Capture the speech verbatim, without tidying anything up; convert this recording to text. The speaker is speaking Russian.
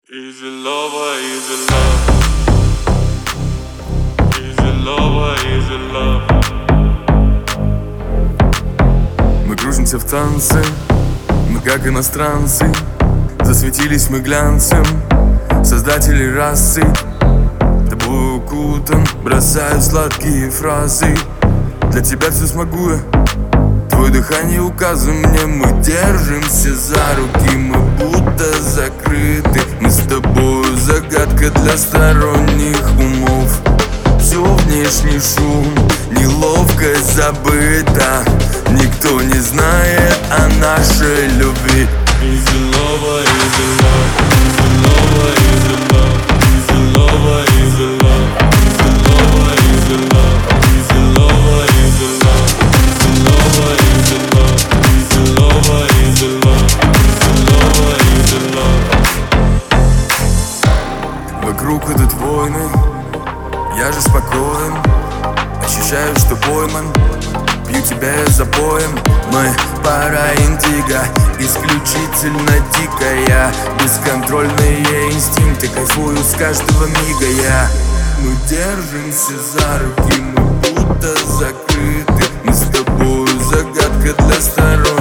Easy lover, easy love. Easy lover, easy love. Мы кружимся в танце, мы как иностранцы. Засветились мы глянцем, создатели расы. Тобой укутан, бросаю сладкие фразы. Для тебя все смогу я, твое дыхание указывай мне. Мы держимся за руки, мы будто закрыты. Мы с тобой загадка для сторонних умов. Все внешний шум, неловкость забыта. Никто не знает о нашей любви. Easy lover, easy love. Easy lover, easy love. Easy lover, easy love. Easy lover, easy love. Easy lover, easy love. Easy lover, easy love. Easy lover, easy love. Easy lover, easy love. Вокруг идут войны, я же спокоен. Ощущаю, что пойман, пью тебя я запоем. Мы пара индиго, исключительно дикая. Бесконтрольные инстинкты, кайфую с каждого мига я. Мы держимся за руки, мы будто закрыты. Мы с тобой загадка для сторон.